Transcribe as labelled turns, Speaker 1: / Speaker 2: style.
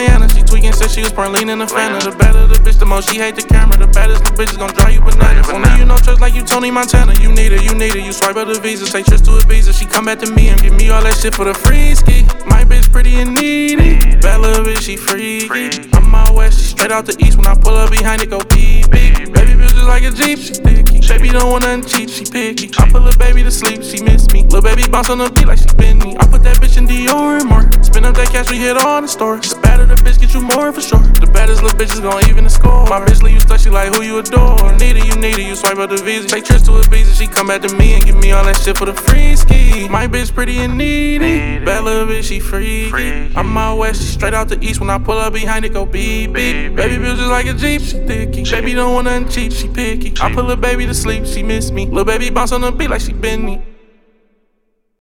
Speaker 1: Diana. She tweaking, said she was Perlene in the Fanta. The better the bitch, the more she hate the camera. The baddest little bitches gon' drive you bananas. Only you know trust like you Tony Montana. You need her, you swipe up the visa. Take trips to Ibiza. She come back to me and give me all that shit for the free ski. My bitch pretty and needy. Bad little bitch, she freaky. I'm out west, she straight out the east. When I pull up behind it, go beep, beep. Baby bitch just like a Jeep, she sticky. Baby don't want nothing cheap, she picky. I put lil' baby to sleep, she miss me. Lil' baby bounce on the beat like she been me. I put that bitch in Dior and more. Spin up that cash, we hit all the stores. The badder the bitch, get you more for sure. The baddest little bitch is gon' even the score. My bitch leave you stuck, she like who you adore. You need her, you swipe up the visa. Take trips to Ibiza, she come back to me and give me all that shit for the free ski. My bitch pretty and needy. Bad little bitch, she freaky. I'm out west, she straight out the east. When I pull up behind it, go beep, beep. Baby bitch just like a Jeep, she thicky. Baby don't want nothing cheap, she picky. I put lil' baby to sleep, she miss me. Lil' baby bounce on the beat like she been me.